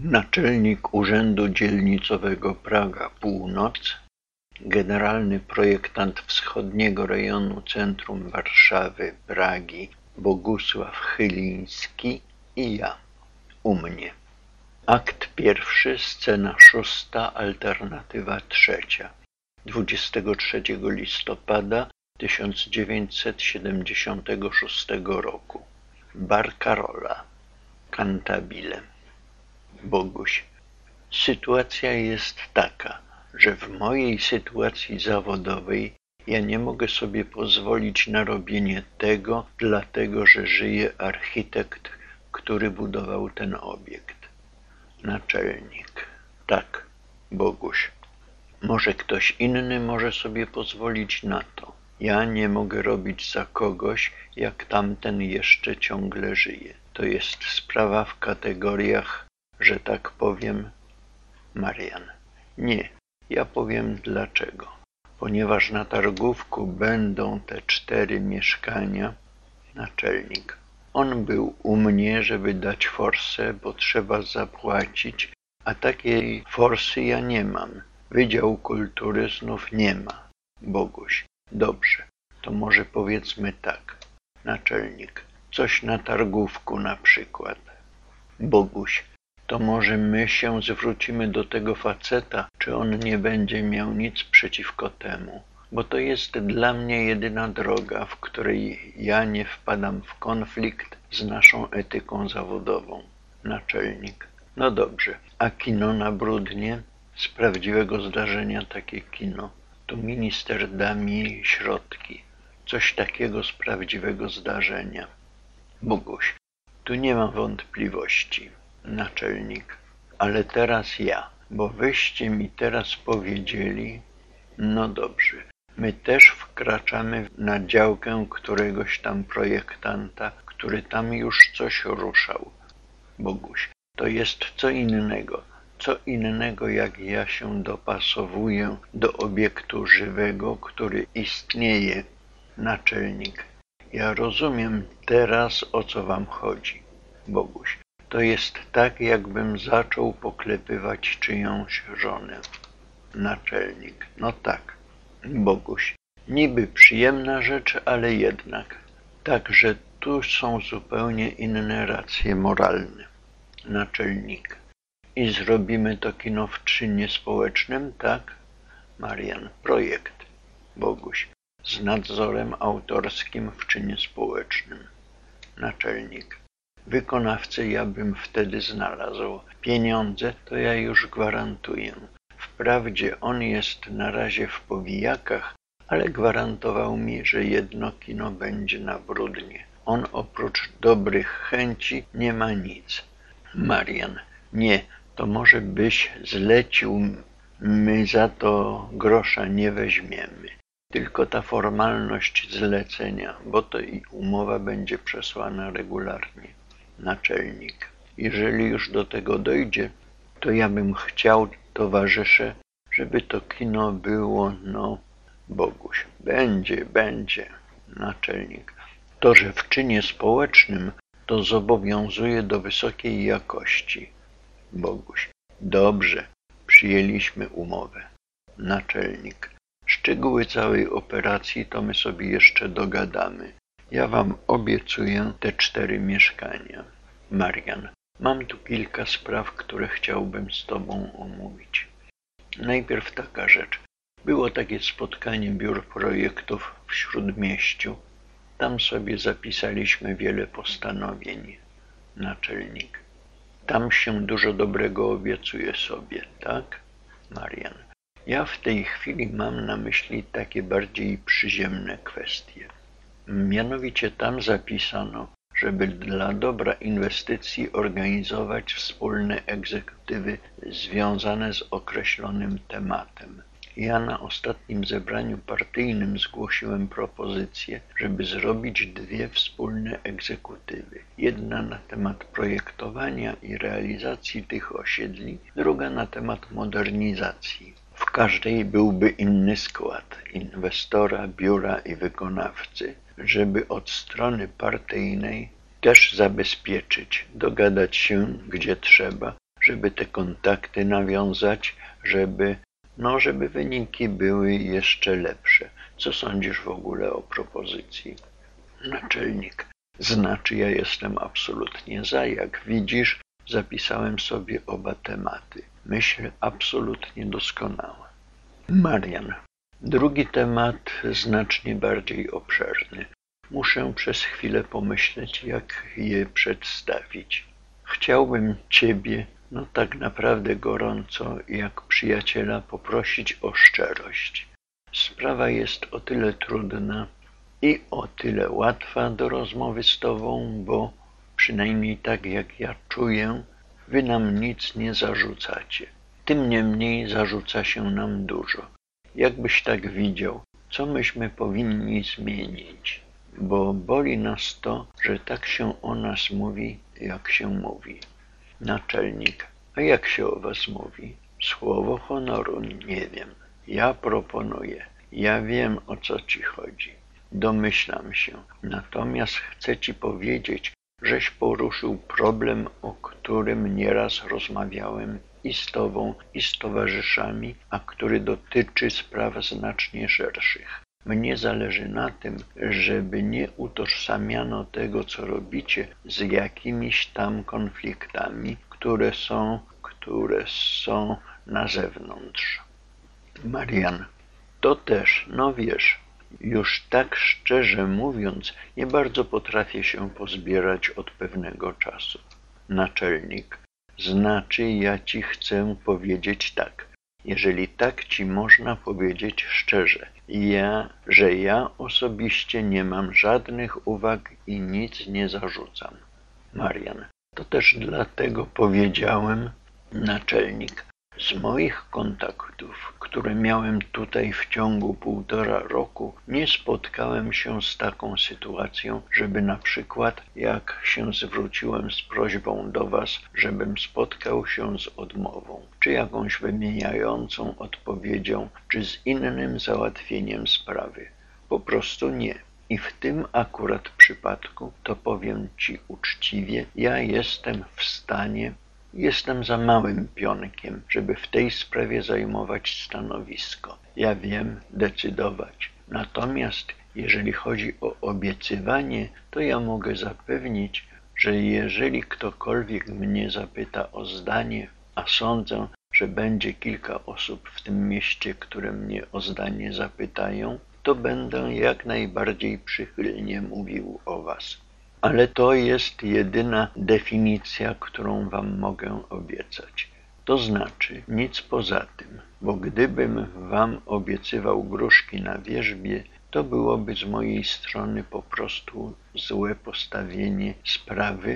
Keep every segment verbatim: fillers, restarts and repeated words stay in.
Naczelnik Urzędu Dzielnicowego Praga Północ, generalny projektant wschodniego rejonu centrum Warszawy Pragi Bogusław Chyliński i ja, u mnie. Akt pierwszy, scena szósta, alternatywa trzecia. dwudziestego trzeciego listopada tysiąc dziewięćset siedemdziesiątego szóstego roku. Bar Karola, Cantabile. Boguś. Sytuacja jest taka, że w mojej sytuacji zawodowej ja nie mogę sobie pozwolić na robienie tego, dlatego że żyje architekt, który budował ten obiekt. Naczelnik. Tak, Boguś. Może ktoś inny może sobie pozwolić na to. Ja nie mogę robić za kogoś, jak tamten jeszcze ciągle żyje. To jest sprawa w kategoriach, że tak powiem, Marian. Nie, ja powiem dlaczego. Ponieważ na targówku będą te cztery mieszkania, naczelnik. On był u mnie, żeby dać forsę, bo trzeba zapłacić, a takiej forsy ja nie mam. Wydział Kultury znów nie ma. Boguś. Dobrze, to może powiedzmy tak. Naczelnik. Coś na targówku na przykład. Boguś. To może my się zwrócimy do tego faceta, czy on nie będzie miał nic przeciwko temu, bo to jest dla mnie jedyna droga, w której ja nie wpadam w konflikt z naszą etyką zawodową. Naczelnik. No dobrze, a kino na Brudnie? Z prawdziwego zdarzenia takie kino. Tu minister da mi środki. Coś takiego z prawdziwego zdarzenia. Boguś. Tu nie ma wątpliwości. Naczelnik. Ale teraz ja, bo wyście mi teraz powiedzieli, no dobrze, my też wkraczamy na działkę któregoś tam projektanta, który tam już coś ruszał. Boguś. To jest co innego. Co innego, jak ja się dopasowuję do obiektu żywego, który istnieje. Naczelnik. Ja rozumiem teraz, o co wam chodzi. Boguś. To jest tak, jakbym zaczął poklepywać czyjąś żonę. Naczelnik. No tak. Boguś. Niby przyjemna rzecz, ale jednak. Także tu są zupełnie inne racje moralne. Naczelnik. I zrobimy to kino w czynie społecznym, tak? Marian. Projekt. Boguś. Z nadzorem autorskim w czynie społecznym. Naczelnik. Wykonawcę ja bym wtedy znalazł. Pieniądze to ja już gwarantuję. Wprawdzie on jest na razie w powijakach, ale gwarantował mi, że jedno kino będzie na Brudnie. On oprócz dobrych chęci nie ma nic. Marian. Nie, to może byś zlecił, my za to grosza nie weźmiemy. Tylko ta formalność zlecenia, bo to i umowa będzie przesłana regularnie. Naczelnik. Jeżeli już do tego dojdzie, to ja bym chciał, towarzysze, żeby to kino było, no, Boguś. Będzie, będzie. Naczelnik. To, że w czynie społecznym, to zobowiązuje do wysokiej jakości. Boguś. Dobrze, przyjęliśmy umowę. Naczelnik. Szczegóły całej operacji to my sobie jeszcze dogadamy. Ja wam obiecuję te cztery mieszkania. Marian. Mam tu kilka spraw, które chciałbym z tobą omówić. Najpierw taka rzecz. Było takie spotkanie biur projektów w Śródmieściu. Tam sobie zapisaliśmy wiele postanowień. Naczelnik. Tam się dużo dobrego obiecuje sobie, tak? Marian. Ja w tej chwili mam na myśli takie bardziej przyziemne kwestie. Mianowicie tam zapisano, żeby dla dobra inwestycji organizować wspólne egzekutywy związane z określonym tematem. Ja na ostatnim zebraniu partyjnym zgłosiłem propozycję, żeby zrobić dwie wspólne egzekutywy. Jedna na temat projektowania i realizacji tych osiedli, druga na temat modernizacji. W każdej byłby inny skład inwestora, biura i wykonawcy, żeby od strony partyjnej też zabezpieczyć, dogadać się gdzie trzeba, żeby te kontakty nawiązać, żeby, no, żeby wyniki były jeszcze lepsze. Co sądzisz w ogóle o propozycji? Naczelnik. Znaczy, ja jestem absolutnie za. Jak widzisz, zapisałem sobie oba tematy. Myśl absolutnie doskonała. Marian. Drugi temat znacznie bardziej obszerny. Muszę przez chwilę pomyśleć, jak je przedstawić. Chciałbym Ciebie, no tak naprawdę gorąco, jak przyjaciela, poprosić o szczerość. Sprawa jest o tyle trudna i o tyle łatwa do rozmowy z Tobą, bo przynajmniej tak jak ja czuję, Wy nam nic nie zarzucacie. Tym niemniej zarzuca się nam dużo. Jakbyś tak widział, co myśmy powinni zmienić, bo boli nas to, że tak się o nas mówi, jak się mówi. Naczelnik. A jak się o was mówi? Słowo honoru, nie wiem. Ja proponuję. Ja wiem, o co ci chodzi. Domyślam się. Natomiast chcę ci powiedzieć, żeś poruszył problem, o którym nieraz rozmawiałem i z tobą, i z towarzyszami, a który dotyczy spraw znacznie szerszych. Mnie zależy na tym, żeby nie utożsamiano tego, co robicie, z jakimiś tam konfliktami, które są, które są na zewnątrz. Marian. To też, no wiesz, już tak szczerze mówiąc, nie bardzo potrafię się pozbierać od pewnego czasu. Naczelnik. Znaczy, ja ci chcę powiedzieć tak. Jeżeli tak ci można powiedzieć szczerze, ja, że ja osobiście nie mam żadnych uwag i nic nie zarzucam. Marian. To też dlatego powiedziałem, naczelnik, z moich kontaktów, które miałem tutaj w ciągu półtora roku, nie spotkałem się z taką sytuacją, żeby na przykład, jak się zwróciłem z prośbą do was, żebym spotkał się z odmową, czy jakąś wymieniającą odpowiedzią, czy z innym załatwieniem sprawy. Po prostu nie. I w tym akurat przypadku, to powiem ci uczciwie, ja jestem w stanie Jestem za małym pionkiem, żeby w tej sprawie zajmować stanowisko. Ja wiem decydować. Natomiast jeżeli chodzi o obiecywanie, to ja mogę zapewnić, że jeżeli ktokolwiek mnie zapyta o zdanie, a sądzę, że będzie kilka osób w tym mieście, które mnie o zdanie zapytają, to będę jak najbardziej przychylnie mówił o was. Ale to jest jedyna definicja, którą wam mogę obiecać. To znaczy nic poza tym, bo gdybym wam obiecywał gruszki na wierzbie, to byłoby z mojej strony po prostu złe postawienie sprawy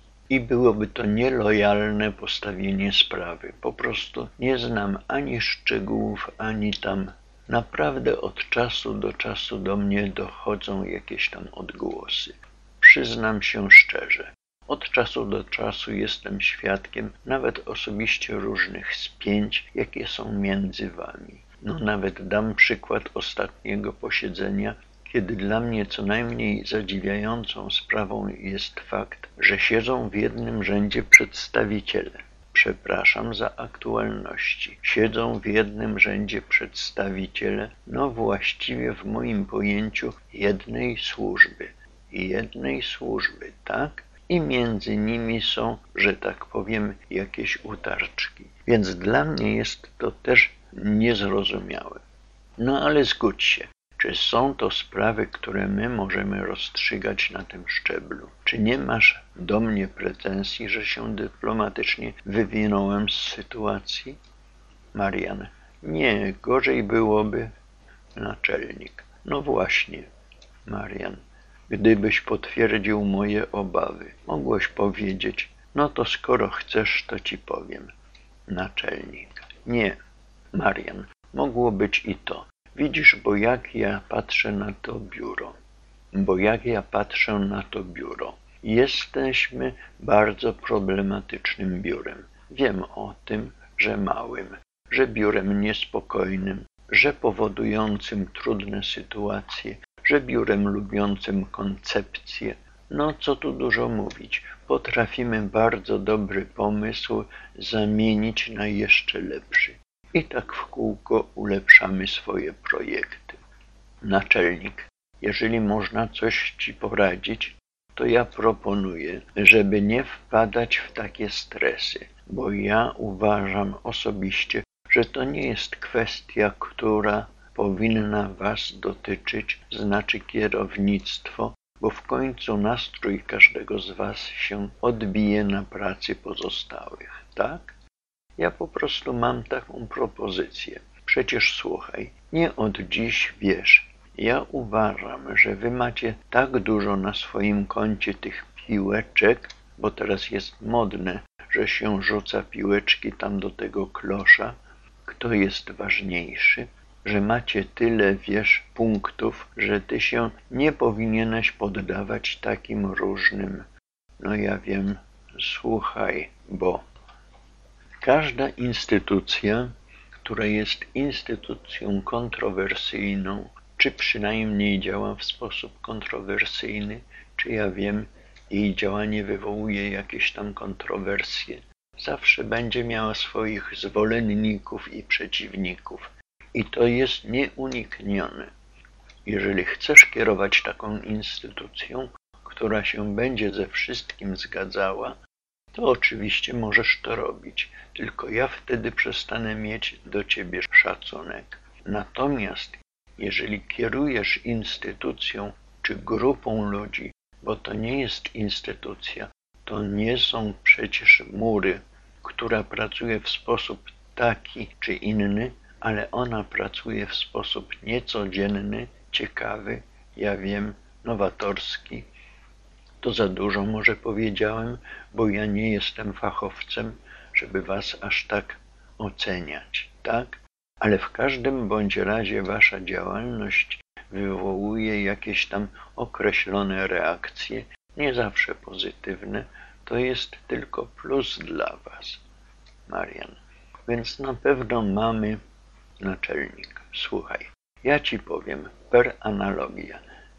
i byłoby to nielojalne postawienie sprawy. Po prostu nie znam ani szczegółów, ani tam. Naprawdę od czasu do czasu do mnie dochodzą jakieś tam odgłosy. Przyznam się szczerze, od czasu do czasu jestem świadkiem nawet osobiście różnych spięć, jakie są między wami. No nawet dam przykład ostatniego posiedzenia, kiedy dla mnie co najmniej zadziwiającą sprawą jest fakt, że siedzą w jednym rzędzie przedstawiciele. Przepraszam za aktualności. Siedzą w jednym rzędzie przedstawiciele, no właściwie w moim pojęciu jednej służby. jednej służby, tak? I między nimi są, że tak powiem, jakieś utarczki. Więc dla mnie jest to też niezrozumiałe. No ale zgódź się, czy są to sprawy, które my możemy rozstrzygać na tym szczeblu? Czy nie masz do mnie pretensji, że się dyplomatycznie wywinąłem z sytuacji? Marian. Nie, gorzej byłoby. Naczelnik. No właśnie. Marian. Gdybyś potwierdził moje obawy, mogłeś powiedzieć, no to skoro chcesz, to ci powiem. Naczelnik. Nie. Marian. Mogło być i to. Widzisz, bo jak ja patrzę na to biuro, bo jak ja patrzę na to biuro, jesteśmy bardzo problematycznym biurem. Wiem o tym, że małym, że biurem niespokojnym, że powodującym trudne sytuacje, że biurem lubiącym koncepcję. No co tu dużo mówić, potrafimy bardzo dobry pomysł zamienić na jeszcze lepszy. I tak w kółko ulepszamy swoje projekty. Naczelnik, jeżeli można coś ci poradzić, to ja proponuję, żeby nie wpadać w takie stresy, bo ja uważam osobiście, że to nie jest kwestia, która powinna was dotyczyć, znaczy kierownictwo, bo w końcu nastrój każdego z was się odbije na pracy pozostałych, tak? Ja po prostu mam taką propozycję. Przecież słuchaj, nie od dziś wiesz, ja uważam, że wy macie tak dużo na swoim koncie tych piłeczek, bo teraz jest modne, że się rzuca piłeczki tam do tego klosza, kto jest ważniejszy, że macie tyle, wiesz, punktów, że ty się nie powinieneś poddawać takim różnym, no ja wiem, słuchaj, bo każda instytucja, która jest instytucją kontrowersyjną, czy przynajmniej działa w sposób kontrowersyjny, czy ja wiem, jej działanie wywołuje jakieś tam kontrowersje, zawsze będzie miała swoich zwolenników i przeciwników. I to jest nieuniknione. Jeżeli chcesz kierować taką instytucją, która się będzie ze wszystkim zgadzała, to oczywiście możesz to robić, tylko ja wtedy przestanę mieć do ciebie szacunek. Natomiast jeżeli kierujesz instytucją czy grupą ludzi, bo to nie jest instytucja, to nie są przecież mury, która pracuje w sposób taki czy inny, ale ona pracuje w sposób niecodzienny, ciekawy, ja wiem, nowatorski. To za dużo może powiedziałem, bo ja nie jestem fachowcem, żeby was aż tak oceniać, tak? Ale w każdym bądź razie wasza działalność wywołuje jakieś tam określone reakcje, nie zawsze pozytywne, to jest tylko plus dla was, Marian. Więc na pewno mamy naczelnik. Słuchaj, ja ci powiem per analogia.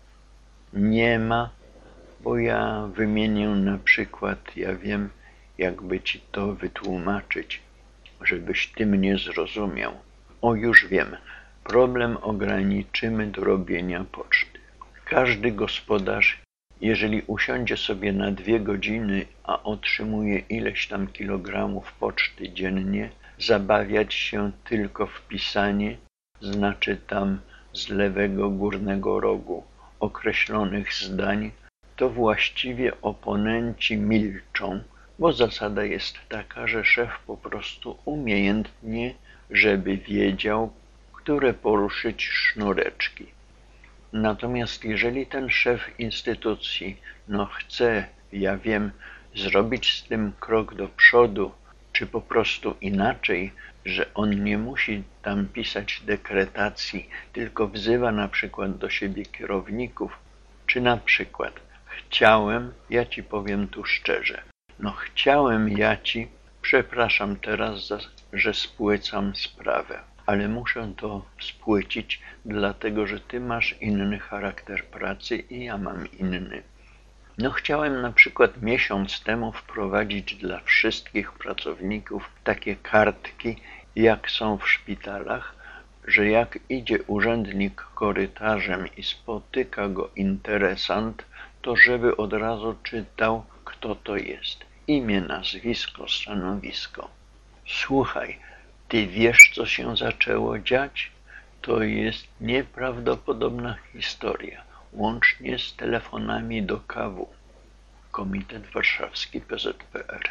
Nie ma, bo ja wymienię na przykład, ja wiem, jakby ci to wytłumaczyć, żebyś ty mnie zrozumiał. O, już wiem, problem ograniczymy do robienia poczty. Każdy gospodarz, jeżeli usiądzie sobie na dwie godziny, a otrzymuje ileś tam kilogramów poczty dziennie, zabawiać się tylko w pisanie, znaczy tam z lewego górnego rogu określonych zdań, to właściwie oponenci milczą, bo zasada jest taka, że szef po prostu umiejętnie, żeby wiedział, które poruszyć sznureczki. Natomiast jeżeli ten szef instytucji no chce, ja wiem, zrobić z tym krok do przodu, czy po prostu inaczej, że on nie musi tam pisać dekretacji, tylko wzywa na przykład do siebie kierowników, czy na przykład chciałem, ja ci powiem tu szczerze, no chciałem ja ci, przepraszam teraz, za, że spłycam sprawę, ale muszę to spłycić, dlatego że ty masz inny charakter pracy i ja mam inny. No chciałem na przykład miesiąc temu wprowadzić dla wszystkich pracowników takie kartki, jak są w szpitalach, że jak idzie urzędnik korytarzem i spotyka go interesant, to żeby od razu czytał, kto to jest. Imię, nazwisko, stanowisko. Słuchaj, ty wiesz, co się zaczęło dziać? To jest nieprawdopodobna historia, łącznie z telefonami do K W, Komitet Warszawski P Z P R,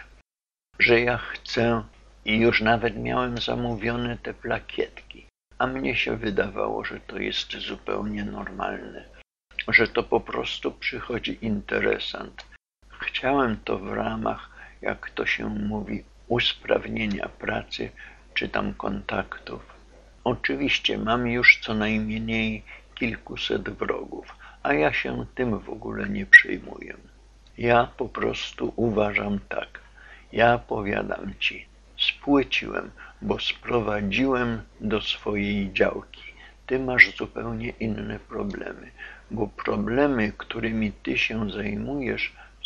że ja chcę i już nawet miałem zamówione te plakietki, a mnie się wydawało, że to jest zupełnie normalne, że to po prostu przychodzi interesant. Chciałem to w ramach, jak to się mówi, usprawnienia pracy czy tam kontaktów. Oczywiście mam już co najmniej kilkuset wrogów, a ja się tym w ogóle nie przejmuję. Ja po prostu uważam tak. Ja powiadam ci, spłyciłem, bo sprowadziłem do swojej działki. Ty masz zupełnie inne problemy, bo problemy, którymi ty się zajmujesz,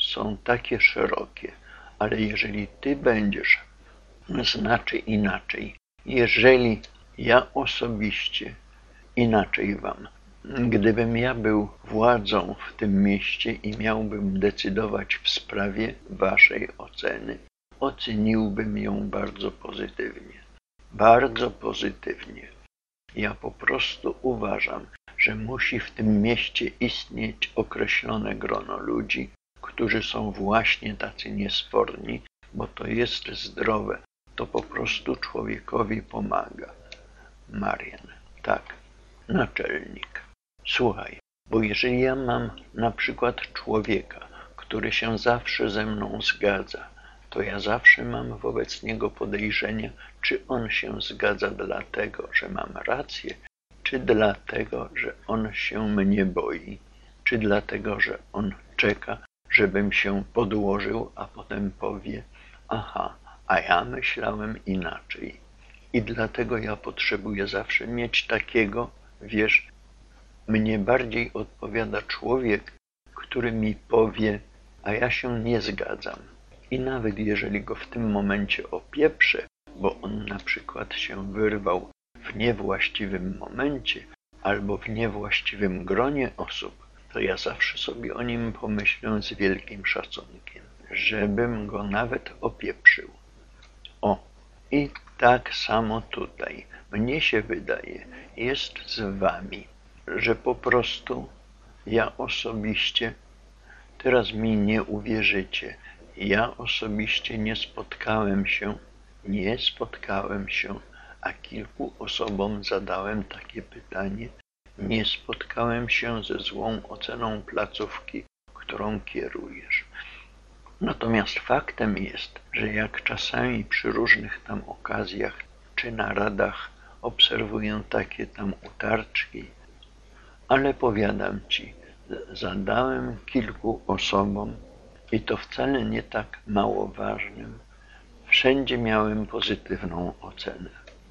są takie szerokie, ale jeżeli ty będziesz, znaczy inaczej, jeżeli ja osobiście inaczej wam, gdybym ja był władzą w tym mieście i miałbym decydować w sprawie waszej oceny, oceniłbym ją bardzo pozytywnie. Bardzo pozytywnie. Ja po prostu uważam, że musi w tym mieście istnieć określone grono ludzi, którzy są właśnie tacy niesforni, bo to jest zdrowe, to po prostu człowiekowi pomaga. Marian, tak, naczelnik. Słuchaj, bo jeżeli ja mam na przykład człowieka, który się zawsze ze mną zgadza, to ja zawsze mam wobec niego podejrzenia, czy on się zgadza dlatego, że mam rację, czy dlatego, że on się mnie boi, czy dlatego, że on czeka, żebym się podłożył, a potem powie, aha, a ja myślałem inaczej. I dlatego ja potrzebuję zawsze mieć takiego, wiesz, mnie bardziej odpowiada człowiek, który mi powie, a ja się nie zgadzam. I nawet jeżeli go w tym momencie opieprzę, bo on na przykład się wyrwał w niewłaściwym momencie albo w niewłaściwym gronie osób, to ja zawsze sobie o nim pomyślę z wielkim szacunkiem, żebym go nawet opieprzył. O, i tak samo tutaj. Mnie się wydaje, jest z wami, że po prostu ja osobiście, teraz mi nie uwierzycie, ja osobiście nie spotkałem się, nie spotkałem się, a kilku osobom zadałem takie pytanie, nie spotkałem się ze złą oceną placówki, którą kierujesz. Natomiast faktem jest, że jak czasami przy różnych tam okazjach czy naradach obserwuję takie tam utarczki, ale powiadam ci, zadałem kilku osobom i to wcale nie tak mało ważnym, wszędzie miałem pozytywną ocenę.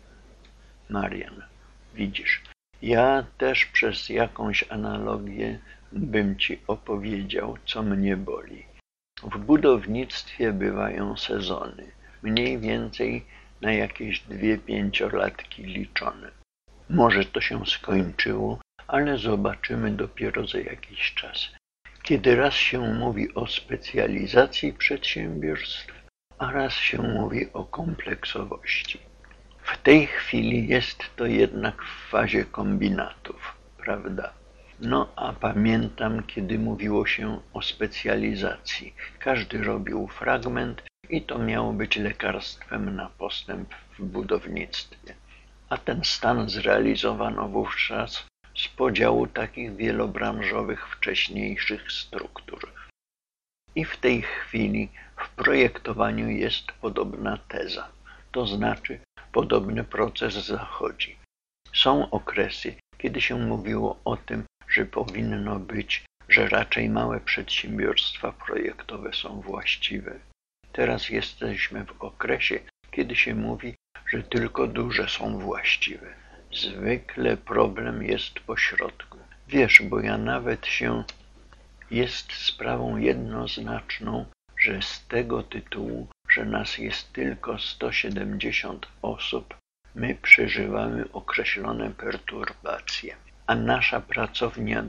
Marian, widzisz, ja też przez jakąś analogię bym ci opowiedział, co mnie boli. W budownictwie bywają sezony, mniej więcej na jakieś dwie pięciolatki liczone. Może to się skończyło, ale zobaczymy dopiero za jakiś czas. Kiedy raz się mówi o specjalizacji przedsiębiorstw, a raz się mówi o kompleksowości. W tej chwili jest to jednak w fazie kombinatów, prawda? No a pamiętam, kiedy mówiło się o specjalizacji. Każdy robił fragment i to miało być lekarstwem na postęp w budownictwie. A ten stan zrealizowano wówczas z podziału takich wielobranżowych wcześniejszych struktur. I w tej chwili w projektowaniu jest podobna teza, to znaczy podobny proces zachodzi. Są okresy, kiedy się mówiło o tym, że powinno być, że raczej małe przedsiębiorstwa projektowe są właściwe. Teraz jesteśmy w okresie, kiedy się mówi, że tylko duże są właściwe. Zwykle problem jest pośrodku. Wiesz, bo ja nawet się jest sprawą jednoznaczną, że z tego tytułu, że nas jest tylko sto siedemdziesiąt osób, my przeżywamy określone perturbacje. A nasza pracownia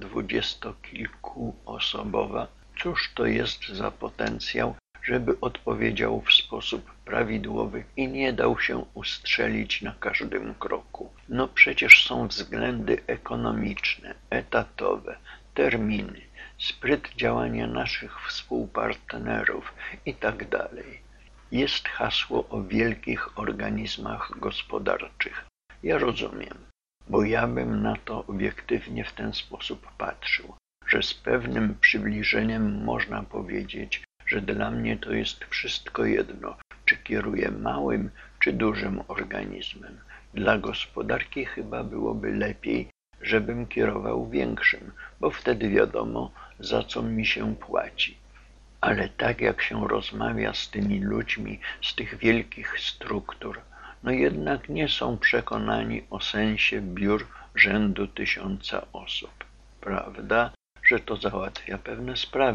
dwudziestokilkuosobowa, cóż to jest za potencjał, żeby odpowiedział w sposób prawidłowy i nie dał się ustrzelić na każdym kroku. No przecież są względy ekonomiczne, etatowe, terminy, spryt działania naszych współpartnerów i tak dalej. Jest hasło o wielkich organizmach gospodarczych. Ja rozumiem, bo ja bym na to obiektywnie w ten sposób patrzył, że z pewnym przybliżeniem można powiedzieć, że dla mnie to jest wszystko jedno, czy kieruję małym, czy dużym organizmem. Dla gospodarki chyba byłoby lepiej, żebym kierował większym, bo wtedy wiadomo, za co mi się płaci. Ale tak jak się rozmawia z tymi ludźmi z tych wielkich struktur, no jednak nie są przekonani o sensie biur rzędu tysiąca osób. Prawda, że to załatwia pewne sprawy,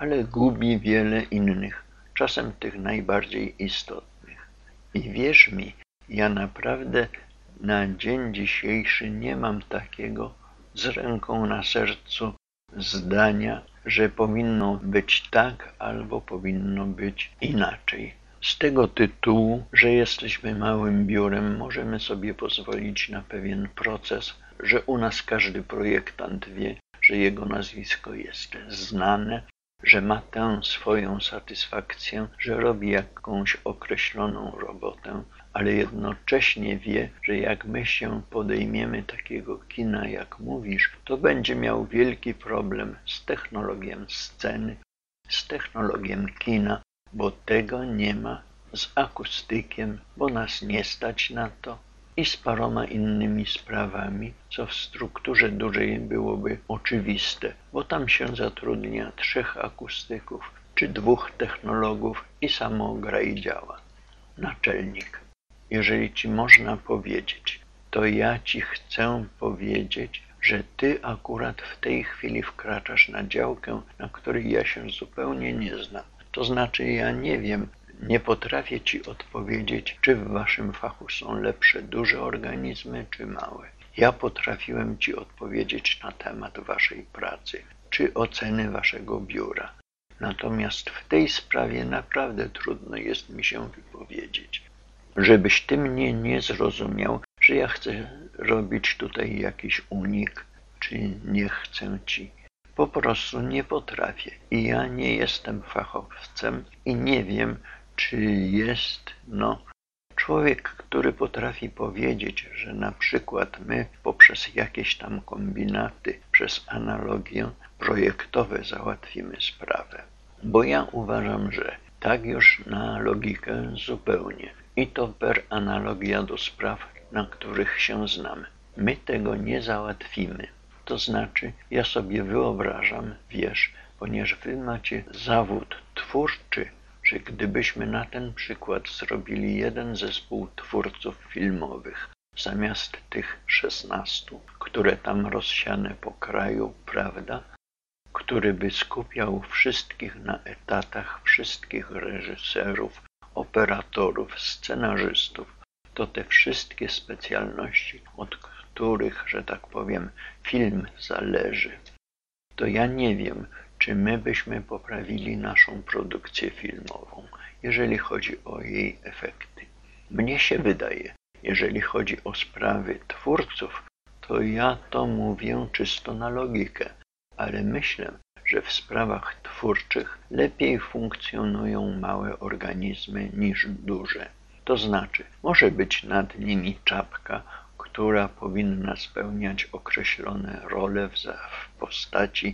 ale gubi wiele innych, czasem tych najbardziej istotnych. I wierz mi, ja naprawdę na dzień dzisiejszy nie mam takiego z ręką na sercu zdania, że powinno być tak albo powinno być inaczej. Z tego tytułu, że jesteśmy małym biurem, możemy sobie pozwolić na pewien proces, że u nas każdy projektant wie, że jego nazwisko jest znane, że ma tę swoją satysfakcję, że robi jakąś określoną robotę, ale jednocześnie wie, że jak my się podejmiemy takiego kina, jak mówisz, to będzie miał wielki problem z technologią sceny, z technologią kina, bo tego nie ma, z akustykiem, bo nas nie stać na to, i z paroma innymi sprawami, co w strukturze dużej byłoby oczywiste, bo tam się zatrudnia trzech akustyków czy dwóch technologów i samo gra i działa. Naczelnik, jeżeli ci można powiedzieć, to ja ci chcę powiedzieć, że ty akurat w tej chwili wkraczasz na działkę, na której ja się zupełnie nie znam. To znaczy ja nie wiem, nie potrafię ci odpowiedzieć, czy w waszym fachu są lepsze duże organizmy, czy małe. Ja potrafiłem ci odpowiedzieć na temat waszej pracy, czy oceny waszego biura. Natomiast w tej sprawie naprawdę trudno jest mi się wypowiedzieć. Żebyś ty mnie nie zrozumiał, że ja chcę robić tutaj jakiś unik, czy nie chcę ci. Po prostu nie potrafię i ja nie jestem fachowcem i nie wiem, czy jest, no, człowiek, który potrafi powiedzieć, że na przykład my poprzez jakieś tam kombinaty, przez analogię projektowe załatwimy sprawę. Bo ja uważam, że tak już na logikę zupełnie i to per analogia do spraw, na których się znamy. My tego nie załatwimy. To znaczy, ja sobie wyobrażam, wiesz, ponieważ wy macie zawód twórczy, że gdybyśmy na ten przykład zrobili jeden zespół twórców filmowych zamiast tych szesnastu, które tam rozsiane po kraju, prawda, który by skupiał wszystkich na etatach, wszystkich reżyserów, operatorów, scenarzystów, to te wszystkie specjalności, od których, że tak powiem, film zależy, to ja nie wiem, czy my byśmy poprawili naszą produkcję filmową, jeżeli chodzi o jej efekty. Mnie się wydaje, jeżeli chodzi o sprawy twórców, to ja to mówię czysto na logikę, ale myślę, że w sprawach twórczych lepiej funkcjonują małe organizmy niż duże. To znaczy, może być nad nimi czapka, która powinna spełniać określone role w, w postaci,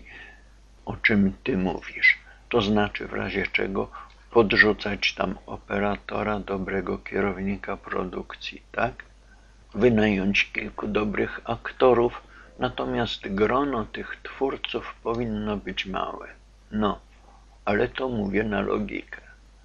o czym ty mówisz. To znaczy, w razie czego podrzucać tam operatora, dobrego kierownika produkcji, tak? Wynająć kilku dobrych aktorów, natomiast grono tych twórców powinno być małe. No, ale to mówię na logikę.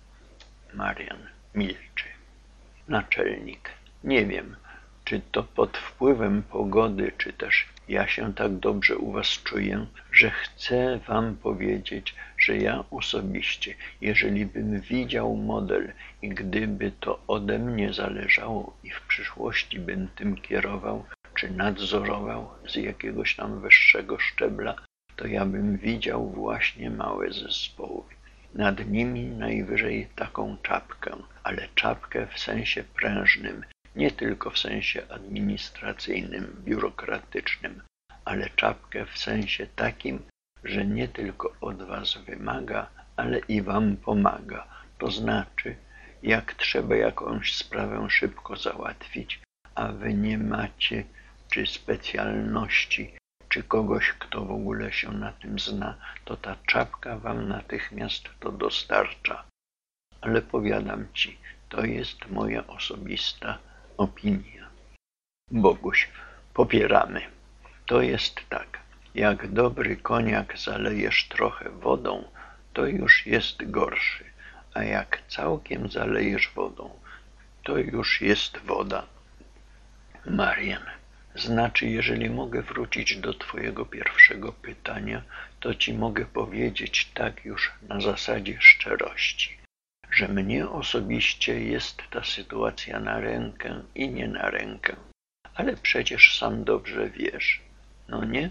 Marian milczy. Naczelnik. Nie wiem, czy to pod wpływem pogody, czy też ja się tak dobrze u was czuję, że chcę wam powiedzieć, że ja osobiście, jeżeli bym widział model i gdyby to ode mnie zależało i w przyszłości bym tym kierował, czy nadzorował z jakiegoś tam wyższego szczebla, to ja bym widział właśnie małe zespoły. Nad nimi najwyżej taką czapkę, ale czapkę w sensie prężnym, nie tylko w sensie administracyjnym, biurokratycznym, ale czapkę w sensie takim, że nie tylko od was wymaga, ale i wam pomaga. To znaczy, jak trzeba jakąś sprawę szybko załatwić, a wy nie macie czy specjalności, czy kogoś, kto w ogóle się na tym zna, to ta czapka wam natychmiast to dostarcza. Ale powiadam ci, to jest moja osobista opinia. Boguś, popieramy. To jest tak, jak dobry koniak zalejesz trochę wodą, to już jest gorszy, a jak całkiem zalejesz wodą, to już jest woda. Marian, Znaczy, jeżeli mogę wrócić do twojego pierwszego pytania, to ci mogę powiedzieć tak już na zasadzie szczerości, że mnie osobiście jest ta sytuacja na rękę i nie na rękę. Ale przecież sam dobrze wiesz, no nie?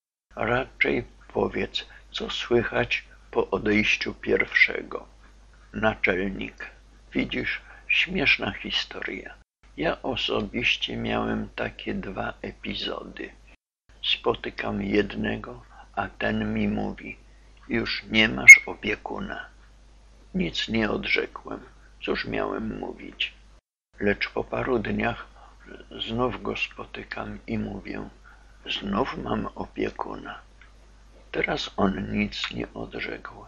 Raczej powiedz, co słychać po odejściu pierwszego. Naczelnik. Widzisz, śmieszna historia. Ja osobiście miałem takie dwa epizody. Spotykam jednego, a ten mi mówi: już nie masz opiekuna. Nic nie odrzekłem. Cóż miałem mówić? Lecz po paru dniach znów go spotykam i mówię: znów mam opiekuna. Teraz on nic nie odrzekł.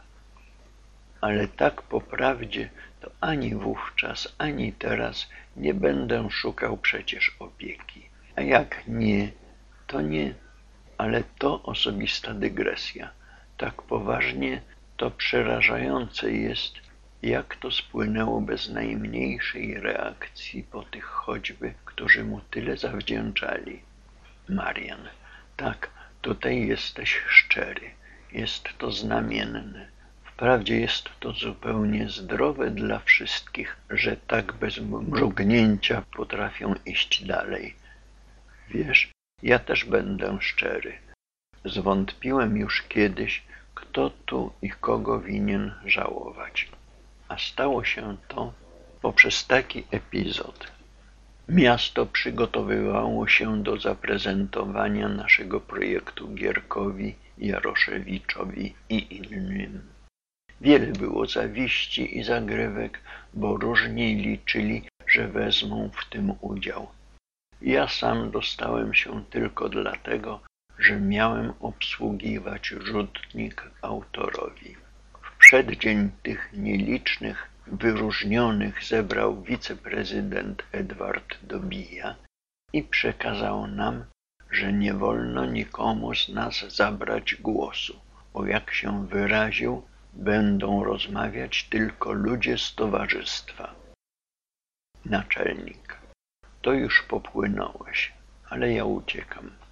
Ale tak po prawdzie to ani wówczas, ani teraz nie będę szukał przecież opieki. A jak nie, to nie. Ale to osobista dygresja. Tak poważnie to przerażające jest, jak to spłynęło bez najmniejszej reakcji po tych choćby, którzy mu tyle zawdzięczali. Marian. Tak, tutaj jesteś szczery. Jest to znamienne. Wprawdzie jest to zupełnie zdrowe dla wszystkich, że tak bez mrugnięcia potrafią iść dalej. Wiesz, ja też będę szczery. Zwątpiłem już kiedyś, kto tu i kogo winien żałować. A stało się to poprzez taki epizod. Miasto przygotowywało się do zaprezentowania naszego projektu Gierkowi, Jaroszewiczowi i innym. Wiele było zawiści i zagrywek, bo różni liczyli, że wezmą w tym udział. Ja sam dostałem się tylko dlatego, że miałem obsługiwać rzutnik autorowi. W przeddzień tych nielicznych wyróżnionych zebrał wiceprezydent Edward Dobija i przekazał nam, że nie wolno nikomu z nas zabrać głosu, bo jak się wyraził, będą rozmawiać tylko ludzie z towarzystwa. Naczelnik. To już popłynąłeś, ale ja uciekam.